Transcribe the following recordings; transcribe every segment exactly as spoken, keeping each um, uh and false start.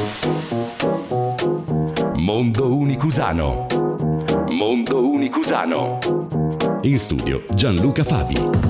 Mondo Unicusano. Mondo Unicusano. In studio Gianluca Fabi.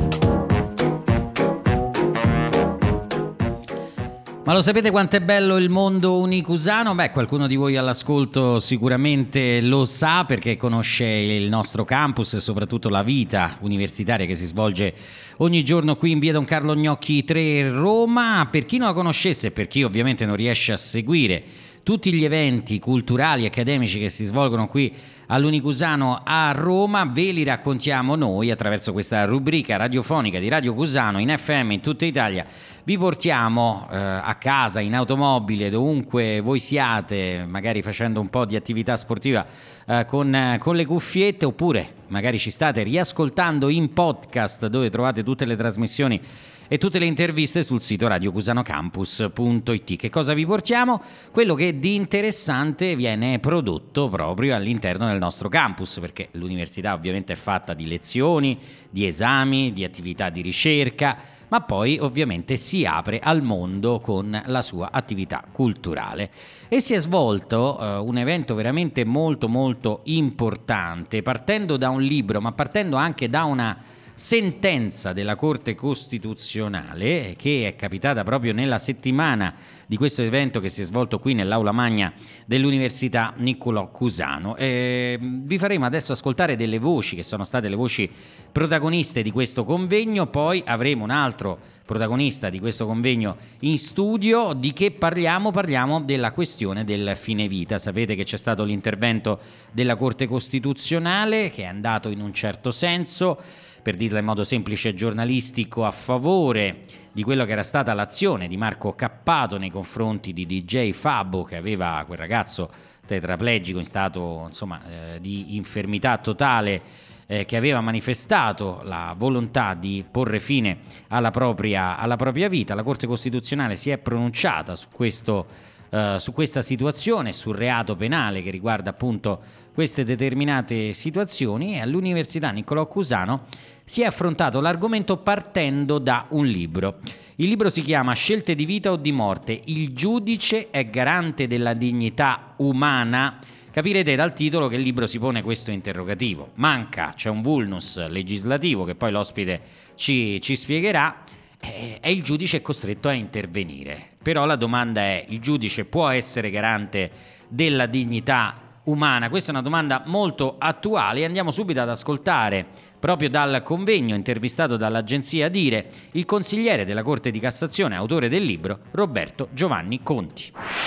Ma lo sapete quanto è bello il mondo unicusano? Beh, qualcuno di voi all'ascolto sicuramente lo sa perché conosce il nostro campus e soprattutto la vita universitaria che si svolge ogni giorno qui in via Don Carlo Gnocchi tre Roma. Per chi non la conoscesse e per chi ovviamente non riesce a seguire tutti gli eventi culturali e accademici che si svolgono qui all'Unicusano a Roma, ve li raccontiamo noi attraverso questa rubrica radiofonica di Radio Cusano in F M in tutta Italia. Vi portiamo eh, a casa, in automobile, dovunque voi siate, magari facendo un po' di attività sportiva eh, con, eh, con le cuffiette, oppure magari ci state riascoltando in podcast dove trovate tutte le trasmissioni e tutte le interviste sul sito radio cusano campus punto it. Che cosa vi portiamo? Quello che di interessante viene prodotto proprio all'interno del nostro campus, perché l'università ovviamente è fatta di lezioni, di esami, di attività di ricerca, ma poi ovviamente si apre al mondo con la sua attività culturale. E si è svolto eh, un evento veramente molto molto importante, partendo da un libro, ma partendo anche da una sentenza della Corte Costituzionale che è capitata proprio nella settimana di questo evento che si è svolto qui nell'aula magna dell'Università Niccolò Cusano. E vi faremo adesso ascoltare delle voci che sono state le voci protagoniste di questo convegno, poi avremo un altro protagonista di questo convegno in studio. Di che parliamo? Parliamo della questione del fine vita. Sapete che c'è stato l'intervento della Corte Costituzionale che è andato in un certo senso, per dirla in modo semplice e giornalistico, a favore di quello che era stata l'azione di Marco Cappato nei confronti di D J Fabbo, che aveva quel ragazzo tetraplegico in stato insomma eh, di infermità totale, eh, che aveva manifestato la volontà di porre fine alla propria, alla propria vita. La Corte Costituzionale si è pronunciata su questo Uh, su questa situazione, sul reato penale che riguarda appunto queste determinate situazioni, e all'Università Niccolò Cusano si è affrontato l'argomento partendo da un libro. Il libro si chiama Scelte di vita o di morte, il giudice è garante della dignità umana. Capirete dal titolo che il libro si pone questo interrogativo. Manca, c'è un vulnus legislativo che poi l'ospite ci, ci spiegherà, e il giudice è costretto a intervenire. Però la domanda è: il giudice può essere garante della dignità umana? Questa è una domanda molto attuale e andiamo subito ad ascoltare, proprio dal convegno intervistato dall'agenzia Dire, il consigliere della Corte di Cassazione, autore del libro, Roberto Giovanni Conti.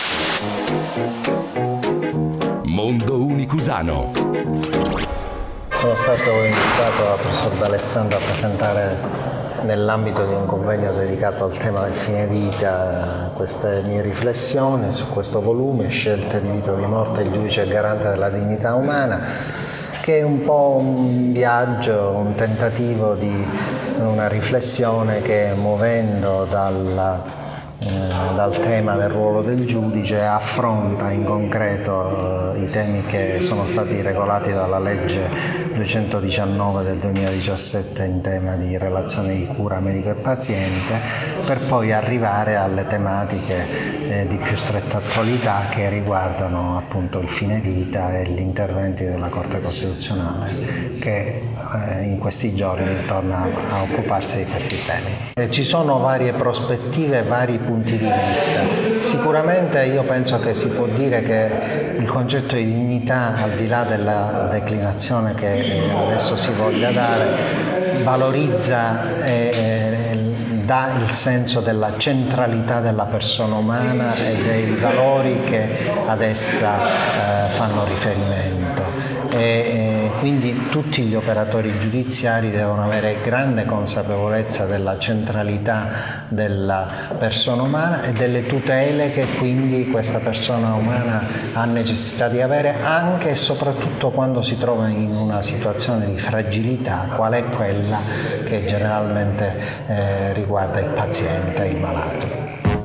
Mondo Unicusano. Sono stato invitato dal professor D'Alessandro a presentare, nell'ambito di un convegno dedicato al tema del fine vita, queste mie riflessioni su questo volume, Scelte di vita o di morte, il giudice è garante della dignità umana, che è un po' un viaggio, un tentativo di una riflessione che, muovendo dal, eh, dal tema del ruolo del giudice, affronta in concreto eh, i temi che sono stati regolati dalla legge duecentodiciannove del duemiladiciassette in tema di relazione di cura medico e paziente, per poi arrivare alle tematiche eh, di più stretta attualità che riguardano appunto il fine vita e gli interventi della Corte Costituzionale che eh, in questi giorni torna a occuparsi di questi temi. Eh, ci sono varie prospettive, vari punti di vista. Sicuramente io penso che si può dire che il concetto di dignità, al di là della declinazione che adesso si voglia dare, valorizza e dà il senso della centralità della persona umana e dei valori che ad essa eh, fanno riferimento. E, e quindi tutti gli operatori giudiziari devono avere grande consapevolezza della centralità della persona umana e delle tutele che quindi questa persona umana ha necessità di avere, anche e soprattutto quando si trova in una situazione di fragilità, qual è quella che generalmente eh, riguarda il paziente, il malato.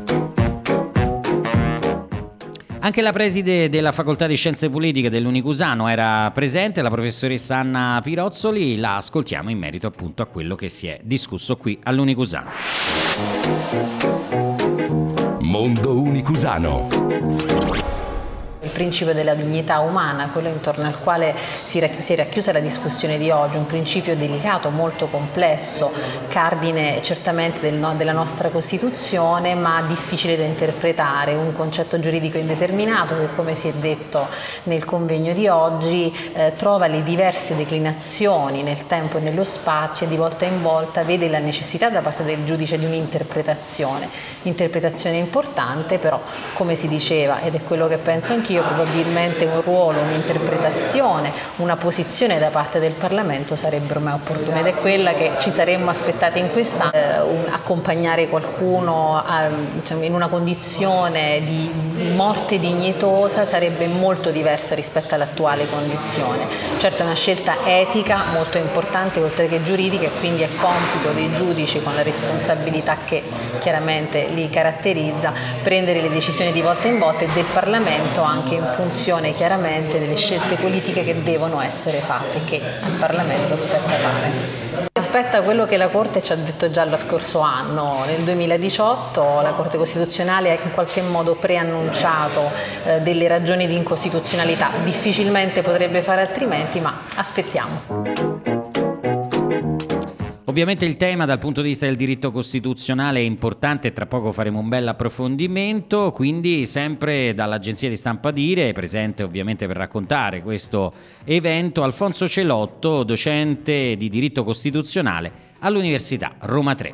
Anche la preside della Facoltà di Scienze Politiche dell'Unicusano era presente, la professoressa Anna Pirozzoli. La ascoltiamo in merito appunto a quello che si è discusso qui all'Unicusano. Mondo Unicusano. Il principio della dignità umana, quello intorno al quale si è racchiusa la discussione di oggi, un principio delicato, molto complesso, cardine certamente del no, della nostra Costituzione, ma difficile da interpretare, un concetto giuridico indeterminato che, come si è detto nel convegno di oggi, eh, trova le diverse declinazioni nel tempo e nello spazio e di volta in volta vede la necessità da parte del giudice di un'interpretazione. L'interpretazione è importante, però, come si diceva, ed è quello che penso anch'io, probabilmente un ruolo, un'interpretazione, una posizione da parte del Parlamento sarebbero mai opportune, ed è quella che ci saremmo aspettati in quest'anno. Eh, accompagnare qualcuno a, diciamo, in una condizione di morte dignitosa sarebbe molto diversa rispetto all'attuale condizione. Certo è una scelta etica molto importante oltre che giuridica, e quindi è compito dei giudici, con la responsabilità che chiaramente li caratterizza, prendere le decisioni di volta in volta, e del Parlamento anche in funzione chiaramente delle scelte politiche che devono essere fatte, che al Parlamento spetta fare. Aspetta quello che la Corte ci ha detto già lo scorso anno. Nel duemiladiciotto la Corte Costituzionale ha in qualche modo preannunciato eh, delle ragioni di incostituzionalità. Difficilmente potrebbe fare altrimenti, ma aspettiamo. Ovviamente il tema dal punto di vista del diritto costituzionale è importante e tra poco faremo un bel approfondimento, quindi sempre dall'agenzia di stampa Dire, presente ovviamente per raccontare questo evento, Alfonso Celotto, docente di diritto costituzionale all'Università Roma tre.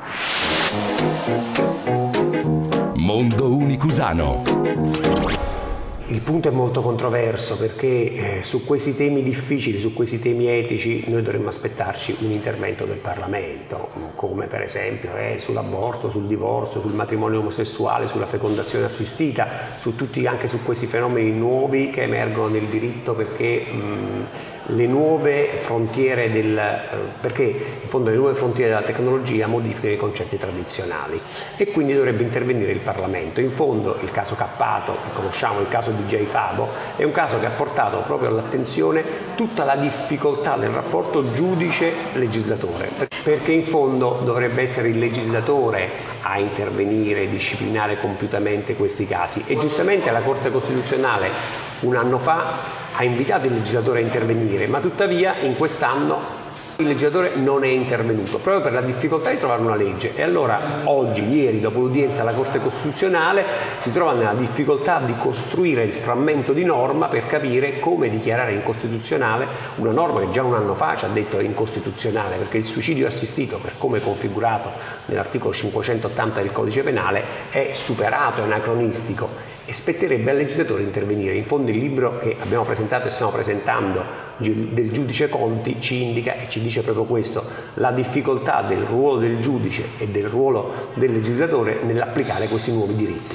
Mondo Unicusano. Il punto è molto controverso perché eh, su questi temi difficili, su questi temi etici, noi dovremmo aspettarci un intervento del Parlamento, come per esempio eh, sull'aborto, sul divorzio, sul matrimonio omosessuale, sulla fecondazione assistita, su tutti, anche su questi fenomeni nuovi che emergono nel diritto, perché mh, le nuove frontiere del, perché in fondo le nuove frontiere della tecnologia modificano i concetti tradizionali e quindi dovrebbe intervenire il Parlamento. In fondo il caso Cappato, conosciamo il caso di J. Fabo, è un caso che ha portato proprio all'attenzione tutta la difficoltà del rapporto giudice-legislatore, perché in fondo dovrebbe essere il legislatore a intervenire e disciplinare compiutamente questi casi, e giustamente la Corte Costituzionale un anno fa ha invitato il legislatore a intervenire, ma tuttavia in quest'anno il legislatore non è intervenuto, proprio per la difficoltà di trovare una legge. E allora oggi, ieri, dopo l'udienza alla Corte Costituzionale, si trova nella difficoltà di costruire il frammento di norma per capire come dichiarare incostituzionale una norma che già un anno fa ci ha detto è incostituzionale, perché il suicidio assistito, per come è configurato nell'articolo cinquecentottanta del Codice Penale, è superato, è anacronistico, e spetterebbe al legislatore intervenire. In fondo il libro che abbiamo presentato e stiamo presentando del giudice Conti ci indica e ci dice proprio questo: la difficoltà del ruolo del giudice e del ruolo del legislatore nell'applicare questi nuovi diritti.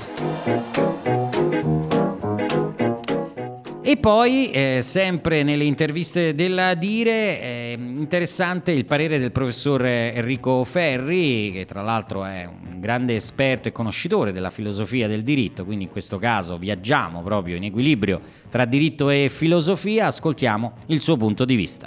E poi, eh, sempre nelle interviste della Dire, è interessante il parere del professor Enrico Ferri, che tra l'altro è un grande esperto e conoscitore della filosofia del diritto, quindi in questo caso viaggiamo proprio in equilibrio tra diritto e filosofia. Ascoltiamo il suo punto di vista.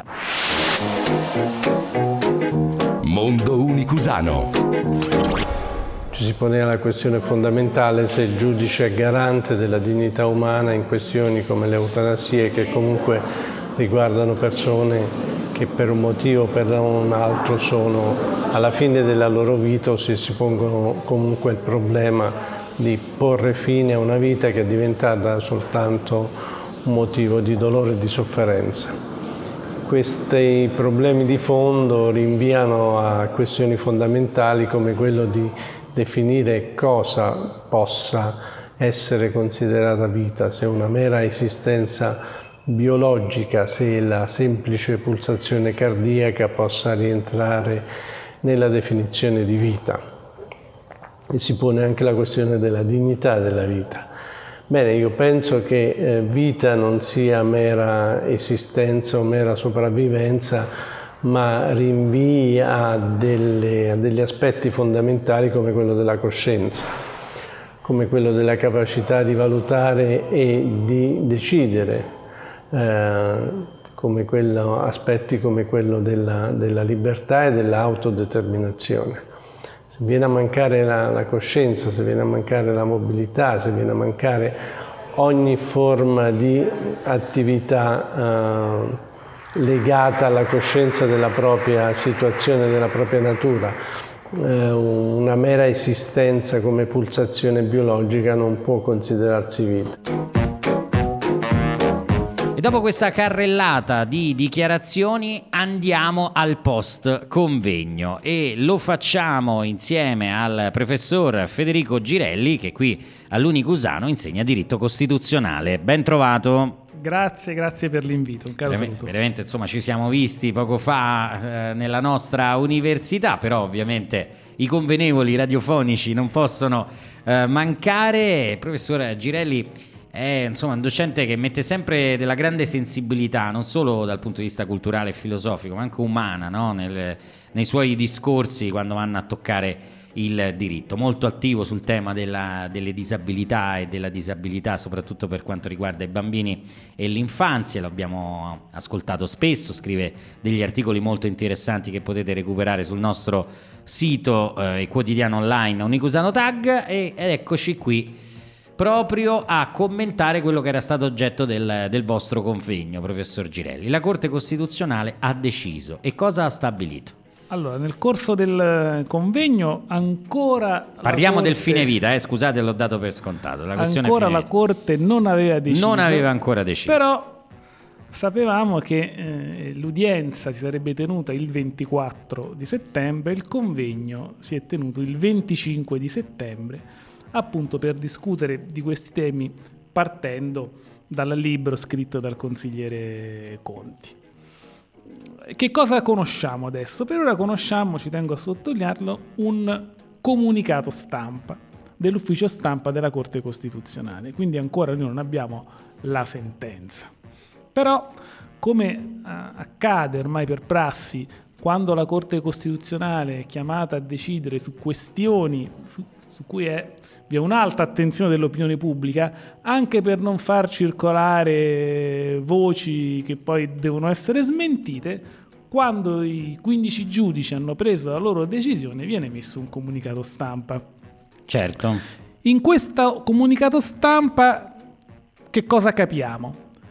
Mondo Unicusano. Ci si poneva la questione fondamentale se il giudice è garante della dignità umana in questioni come le eutanasie, che comunque riguardano persone che per un motivo o per un altro sono alla fine della loro vita, o se si pongono comunque il problema di porre fine a una vita che è diventata soltanto un motivo di dolore e di sofferenza. Questi problemi di fondo rinviano a questioni fondamentali come quello di definire cosa possa essere considerata vita, se una mera esistenza biologica, se la semplice pulsazione cardiaca possa rientrare nella definizione di vita. E si pone anche la questione della dignità della vita. Bene, io penso che eh, vita non sia mera esistenza o mera sopravvivenza, ma rinvii a, delle, a degli aspetti fondamentali come quello della coscienza, come quello della capacità di valutare e di decidere, eh, come quello, aspetti come quello della, della libertà e dell'autodeterminazione. Se viene a mancare la, la coscienza, se viene a mancare la mobilità, se viene a mancare ogni forma di attività eh, legata alla coscienza della propria situazione, della propria natura, eh, una mera esistenza come pulsazione biologica non può considerarsi vita. E dopo questa carrellata di dichiarazioni andiamo al post convegno e lo facciamo insieme al professor Federico Girelli, che qui all'Unicusano insegna diritto costituzionale. Ben trovato. Grazie, grazie per l'invito, un caro veramente, saluto. Veramente, insomma, ci siamo visti poco fa eh, nella nostra università, però ovviamente i convenevoli radiofonici non possono eh, mancare. Professor Girelli è insomma un docente che mette sempre della grande sensibilità, non solo dal punto di vista culturale e filosofico, ma anche umana, no? Nel, nei suoi discorsi quando vanno a toccare il diritto. Molto attivo sul tema della, delle disabilità e della disabilità, soprattutto per quanto riguarda i bambini e l'infanzia. Lo abbiamo ascoltato spesso, scrive degli articoli molto interessanti che potete recuperare sul nostro sito e eh, quotidiano online Unicusano Tag, e, ed eccoci qui proprio a commentare quello che era stato oggetto del, del vostro convegno, professor Girelli. La Corte Costituzionale ha deciso, e cosa ha stabilito? Allora, nel corso del convegno ancora... Parliamo Corte, del fine vita, eh, scusate, l'ho dato per scontato. La questione ancora fine la Corte non aveva deciso. Non aveva ancora deciso. Però sapevamo che eh, l'udienza si sarebbe tenuta il ventiquattro di settembre, il convegno si è tenuto il venticinque di settembre, appunto per discutere di questi temi partendo dal libro scritto dal consigliere Conti. Che cosa conosciamo adesso? Per ora conosciamo, ci tengo a sottolinearlo, un comunicato stampa dell'ufficio stampa della Corte Costituzionale, quindi ancora noi non abbiamo la sentenza. Però, come eh, accade ormai per prassi, quando la Corte Costituzionale è chiamata a decidere su questioni su, su cui è, vi è un'alta attenzione dell'opinione pubblica, anche per non far circolare voci che poi devono essere smentite, quando i quindici giudici hanno preso la loro decisione viene messo un comunicato stampa. Certo. In questo comunicato stampa che cosa capiamo?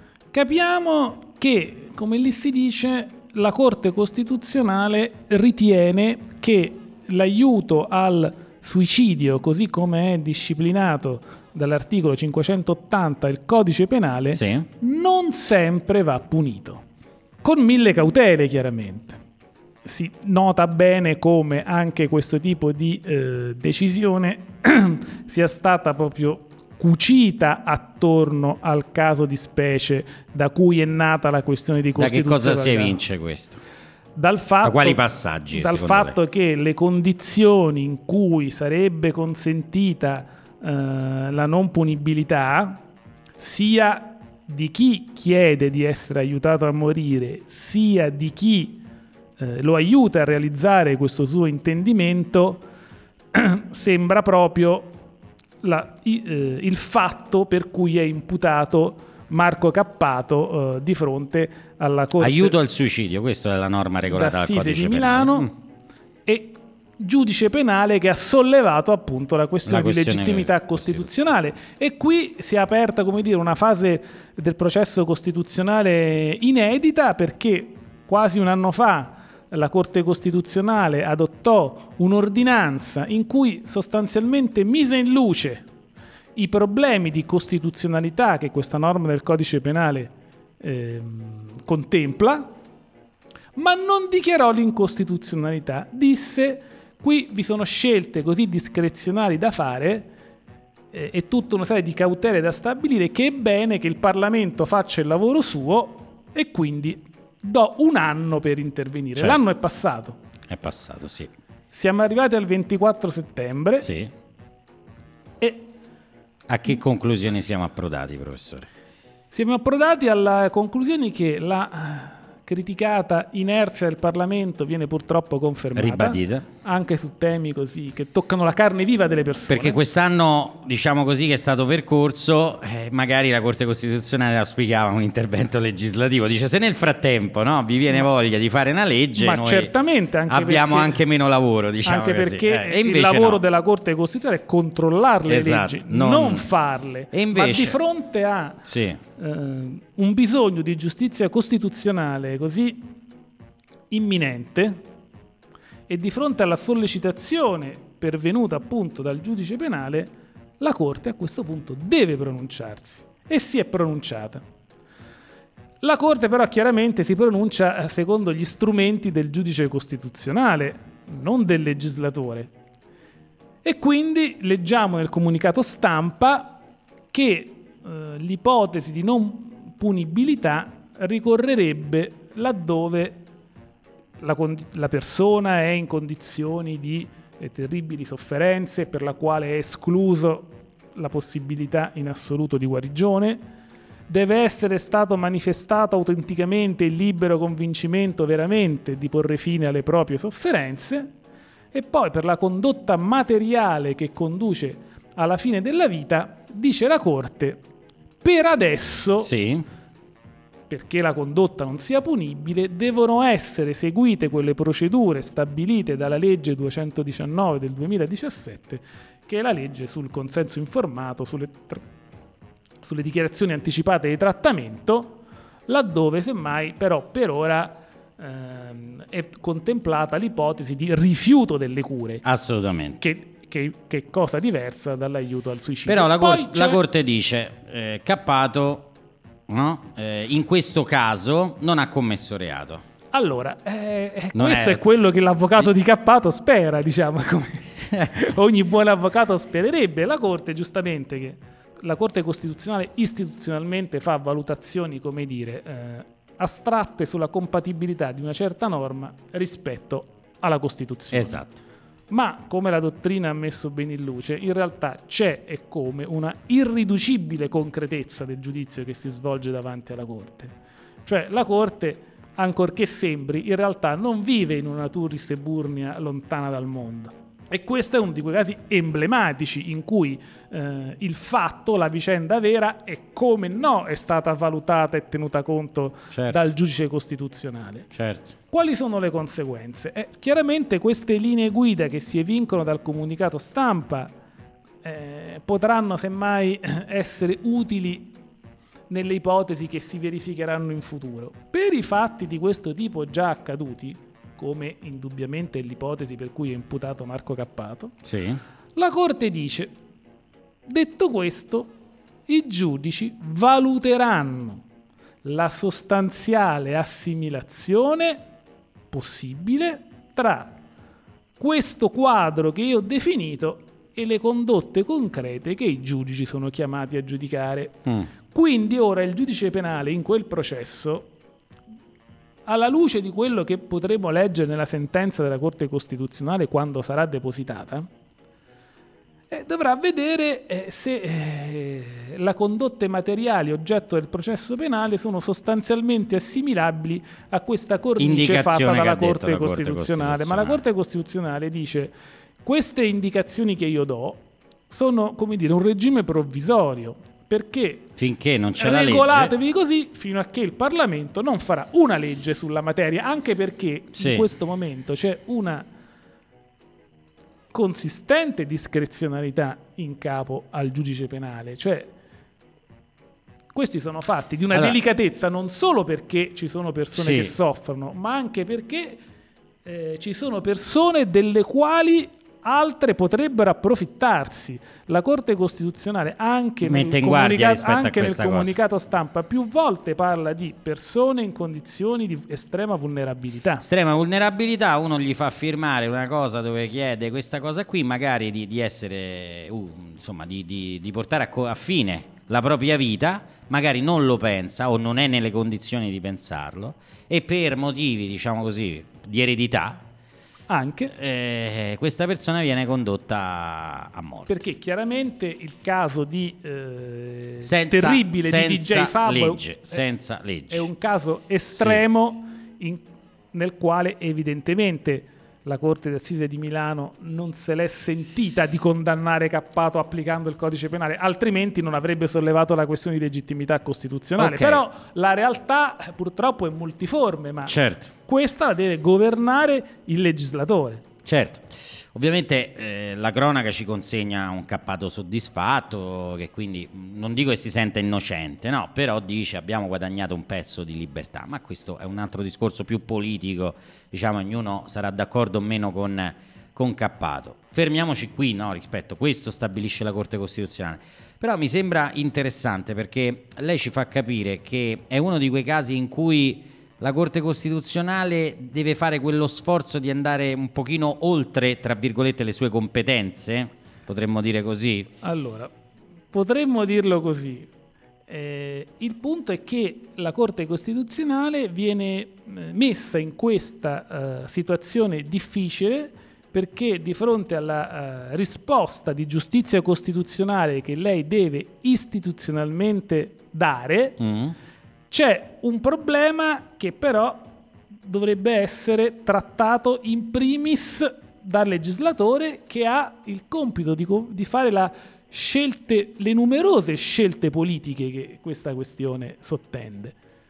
Capiamo che, come lì si dice, la Corte Costituzionale ritiene che l'aiuto al suicidio, così come è disciplinato dall'articolo cinquecentottanta del Codice Penale, sì, non sempre va punito, con mille cautele chiaramente. Si nota bene come anche questo tipo di eh, decisione sia stata proprio cucita attorno al caso di specie da cui è nata la questione di costituzionalità. Da che cosa si evince questo? Dal fatto, da quali passaggi? Dal fatto lei? Che le condizioni in cui sarebbe consentita eh, la non punibilità, sia di chi chiede di essere aiutato a morire, sia di chi eh, lo aiuta a realizzare questo suo intendimento, sembra proprio la, eh, il fatto per cui è imputato Marco Cappato eh, di fronte alla Corte aiuto al suicidio, questa è la norma regolata dal Codice di Milano Penale. E giudice penale che ha sollevato appunto la questione, la questione di legittimità costituzionale. E qui si è aperta, come dire, una fase del processo costituzionale inedita, perché quasi un anno fa la Corte Costituzionale adottò un'ordinanza in cui sostanzialmente mise in luce i problemi di costituzionalità che questa norma del Codice Penale eh, contempla, ma non dichiarò l'incostituzionalità. Disse: qui vi sono scelte così discrezionali da fare eh, e tutta una serie di cautele da stabilire, che è bene che il Parlamento faccia il lavoro suo, e quindi do un anno per intervenire. Certo. L'anno è passato. È passato, sì. Siamo arrivati al ventiquattro settembre. Sì. E a che conclusioni siamo approdati, professore? Siamo approdati alla conclusione che la criticata inerzia del Parlamento viene purtroppo confermata, ribadita, anche su temi così che toccano la carne viva delle persone. perché quest'anno, diciamo così, che è stato percorso, eh, magari la Corte Costituzionale auspicava un intervento legislativo. Dice, se nel frattempo, no, vi viene voglia di fare una legge, ma noi certamente anche abbiamo perché, anche meno lavoro, diciamo anche così. perché Eh, e il lavoro no. della Corte Costituzionale è controllare le Esatto, leggi, non- non, farle. E invece- ma di fronte a Sì. eh, un bisogno di giustizia costituzionale così imminente e di fronte alla sollecitazione pervenuta appunto dal giudice penale, la Corte a questo punto deve pronunciarsi e si è pronunciata. La Corte però chiaramente si pronuncia secondo gli strumenti del giudice costituzionale, non del legislatore. E quindi leggiamo nel comunicato stampa che eh, l'ipotesi di non punibilità ricorrerebbe laddove la, condi- la persona è in condizioni di eh, terribili sofferenze per la quale è escluso la possibilità in assoluto di guarigione, deve essere stato manifestato autenticamente il libero convincimento veramente di porre fine alle proprie sofferenze, e poi per la condotta materiale che conduce alla fine della vita, dice la Corte, per adesso, Sì. perché la condotta non sia punibile, devono essere seguite quelle procedure stabilite dalla legge duecentodiciannove del duemiladiciassette, che è la legge sul consenso informato, sulle, tra- sulle dichiarazioni anticipate di trattamento, laddove semmai però per ora ehm, è contemplata l'ipotesi di rifiuto delle cure, Assolutamente. che, che, che è cosa diversa dall'aiuto al suicidio. Però la, Poi cor- c'è- la Corte dice, eh, Cappato, no? Eh, in questo caso non ha commesso reato. Allora, eh, eh, Non questo è- è... quello che l'avvocato di Cappato spera, diciamo, come ogni buon avvocato spererebbe. La Corte, giustamente, che la Corte Costituzionale istituzionalmente fa valutazioni, come dire, eh, astratte sulla compatibilità di una certa norma rispetto alla Costituzione. Esatto. Ma, come la dottrina ha messo bene in luce, in realtà c'è e come una irriducibile concretezza del giudizio che si svolge davanti alla Corte. Cioè, la Corte, ancorché sembri, in realtà non vive in una Turris Eburnia lontana dal mondo. E questo è uno di quei casi emblematici in cui eh, il fatto, la vicenda vera, e come no è stata valutata e tenuta conto Certo. dal giudice costituzionale. Certo. Quali sono le conseguenze? Eh, chiaramente queste linee guida che si evincono dal comunicato stampa eh, potranno semmai essere utili nelle ipotesi che si verificheranno in futuro. Per i fatti di questo tipo già accaduti, come indubbiamente è l'ipotesi per cui è imputato Marco Cappato, Sì. la Corte dice: detto questo, i giudici valuteranno la sostanziale assimilazione possibile tra questo quadro che io ho definito e le condotte concrete che i giudici sono chiamati a giudicare. Mm. Quindi ora il giudice penale in quel processo, alla luce di quello che potremo leggere nella sentenza della Corte Costituzionale quando sarà depositata, eh, dovrà vedere eh, se eh, le condotte materiali oggetto del processo penale sono sostanzialmente assimilabili a questa cornice Indicazione fatta che dalla ha detto Corte la Corte Costituzionale. Ma la Costituzionale. Corte Costituzionale dice: queste indicazioni che io do sono, come dire, un regime provvisorio, perché Finché non c'è la legge. regolatevi così fino a che il Parlamento non farà una legge sulla materia, anche perché Sì. in questo momento c'è una consistente discrezionalità in capo al giudice penale. Cioè, questi sono fatti di una Allora- delicatezza non solo perché ci sono persone Sì. che soffrono, ma anche perché eh, ci sono persone delle quali altre potrebbero approfittarsi. La Corte Costituzionale anche nel, Mette in guardia comunica- rispetto a anche nel questa cosa. comunicato stampa più volte parla di persone in condizioni di estrema vulnerabilità. Estrema vulnerabilità, uno gli fa firmare una cosa dove chiede questa cosa qui, magari di, di essere, uh, insomma, di, di, di portare a, co- a fine la propria vita, magari non lo pensa o non è nelle condizioni di pensarlo, e per motivi, diciamo così, di eredità, Anche eh, questa persona viene condotta a morte. perché chiaramente il caso di eh, Senza- terribile di D J senza Fabio legge, è, senza legge. è un caso estremo in, nel quale evidentemente la Corte d'Assise di Milano non se l'è sentita di condannare Cappato applicando il codice penale, altrimenti non avrebbe sollevato la questione di legittimità costituzionale. Okay. Però la realtà purtroppo è multiforme, ma certo. questa la deve governare il legislatore. Certo. Ovviamente eh, la cronaca ci consegna un Cappato soddisfatto, che quindi non dico che si senta innocente, no, però dice abbiamo guadagnato un pezzo di libertà, ma questo è un altro discorso più politico, diciamo, ognuno sarà d'accordo o meno con, con Cappato. Fermiamoci qui, no, rispetto, questo stabilisce la Corte Costituzionale, però mi sembra interessante perché lei ci fa capire che è uno di quei casi in cui la Corte Costituzionale deve fare quello sforzo di andare un pochino oltre, tra virgolette, le sue competenze, potremmo dire così? Allora, potremmo dirlo così. Eh, il punto è che la Corte Costituzionale viene eh, messa in questa eh, situazione difficile perché di fronte alla eh, risposta di giustizia costituzionale che lei deve istituzionalmente dare, mm. c'è un problema che però dovrebbe essere trattato in primis dal legislatore, che ha il compito di, di fare la scelte, le numerose scelte politiche che questa questione sottende.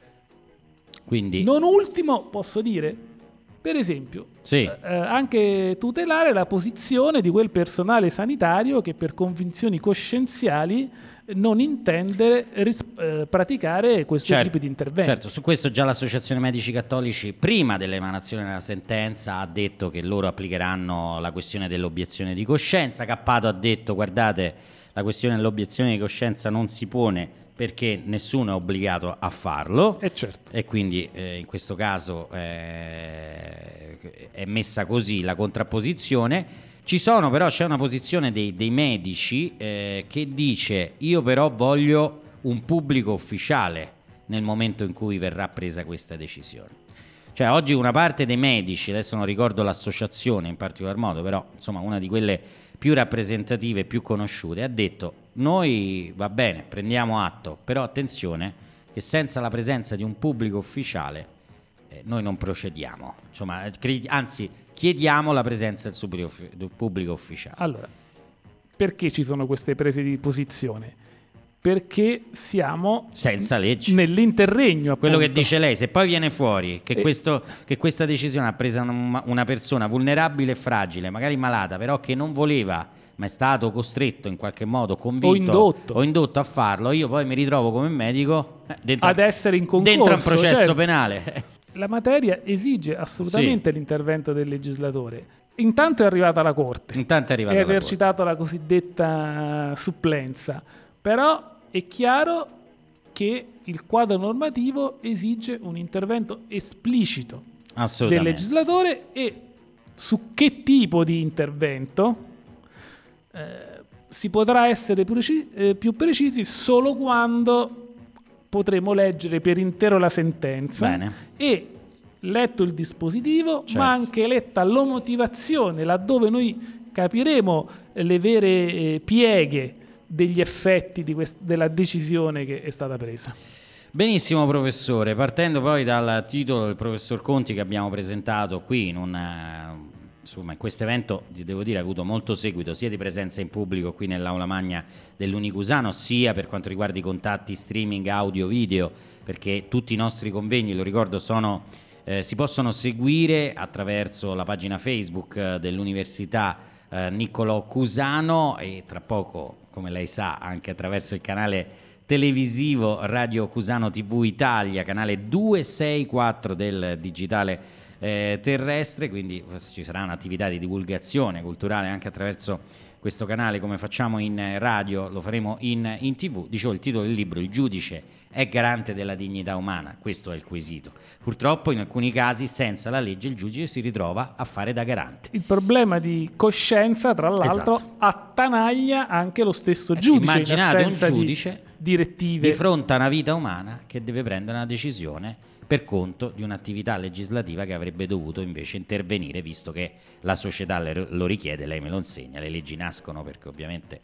Quindi, non ultimo, posso dire, per esempio, sì. eh, anche tutelare la posizione di quel personale sanitario che per convinzioni coscienziali non intende ris- eh, praticare questo certo, tipo di intervento. Certo, su questo già l'Associazione Medici Cattolici, prima dell'emanazione della sentenza, ha detto che loro applicheranno la questione dell'obiezione di coscienza. Cappato ha detto, guardate, la questione dell'obiezione di coscienza non si pone perché nessuno è obbligato a farlo, e, certo. e quindi eh, in questo caso eh, è messa così la contrapposizione. Ci sono però, c'è una posizione dei, dei medici eh, che dice io però voglio un pubblico ufficiale nel momento in cui verrà presa questa decisione. Cioè oggi una parte dei medici, adesso non ricordo l'associazione in particolar modo, però insomma una di quelle più rappresentative, più conosciute, ha detto noi va bene, prendiamo atto, però attenzione che senza la presenza di un pubblico ufficiale eh, noi non procediamo, insomma, anzi chiediamo la presenza del, subito, del pubblico ufficiale. Allora, perché ci sono queste prese di posizione? Perché siamo senza legge nell'interregno, appunto. Quello che dice lei, se poi viene fuori che, e... questo, che questa decisione ha preso una, una persona vulnerabile e fragile, magari malata, però che non voleva, ma è stato costretto in qualche modo, convinto o indotto, o indotto a farlo, io poi mi ritrovo come medico eh, dentro, ad essere in concorso dentro un processo certo. penale. La materia esige assolutamente sì. l'intervento del legislatore. Intanto è arrivata la Corte, Intanto è arrivata è la esercitato Corte. la cosiddetta supplenza, però è chiaro che il quadro normativo esige un intervento esplicito del legislatore, e su che tipo di intervento eh, si potrà essere preci- eh, più precisi solo quando potremo leggere per intero la sentenza. Bene. E letto il dispositivo, certo. ma anche letta la motivazione, laddove noi capiremo le vere eh, pieghe degli effetti di quest- della decisione che è stata presa. Benissimo professore, partendo poi dal titolo del professor Conti che abbiamo presentato qui in un... Insomma, in questo evento, devo dire, ha avuto molto seguito sia di presenza in pubblico qui nell'aula magna dell'Unicusano, sia per quanto riguarda i contatti streaming audio-video, perché tutti i nostri convegni, lo ricordo, sono, eh, si possono seguire attraverso la pagina Facebook eh, dell'Università eh, Niccolò Cusano, e tra poco, come lei sa, anche attraverso il canale televisivo Radio Cusano tivù Italia, canale duecentosessantaquattro del digitale Eh, terrestre, quindi ci sarà un'attività di divulgazione culturale anche attraverso questo canale, come facciamo in radio lo faremo in, in tivù. Dicevo, il titolo del libro: il giudice è garante della dignità umana, questo è il quesito. Purtroppo in alcuni casi senza la legge il giudice si ritrova a fare da garante. Il problema di coscienza, tra l'altro, esatto. attanaglia anche lo stesso eh, giudice. Immaginate in un giudice di direttive di fronte a una vita umana che deve prendere una decisione per conto di un'attività legislativa che avrebbe dovuto invece intervenire, visto che la società lo richiede. Lei me lo insegna, le leggi nascono perché ovviamente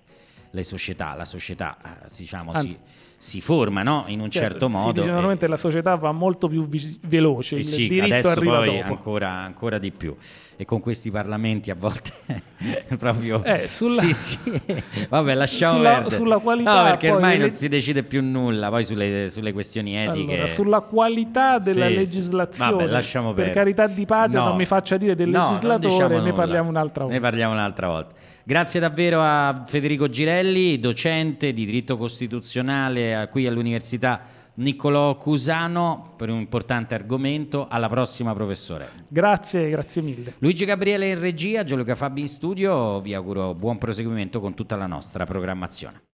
le società, la società eh, diciamo Anzi, si, si forma, no? In un certo, certo modo. Si dice normalmente e, la società va molto più vi- veloce, e il sì, diritto adesso arriva poi dopo. ancora, ancora di più. E con questi parlamenti a volte proprio Eh, sulla- sì, sì. Vabbè, lasciamo Sulla- perdere. sulla qualità, no, perché poi, ormai le- non si decide più nulla poi sulle, sulle questioni etiche. Allora, sulla qualità della Sì, sì. legislazione, Vabbè, lasciamo per perdere. carità di patria, No. non mi faccia dire del No, non legislatore, diciamo ne nulla. parliamo un'altra volta. Ne parliamo un'altra volta. Grazie davvero a Federico Girelli, docente di diritto costituzionale qui all'Università Niccolò Cusano, per un importante argomento. Alla prossima, professore. Grazie, grazie mille. Luigi Gabriele in regia, Gianluca Fabi in studio, vi auguro buon proseguimento con tutta la nostra programmazione.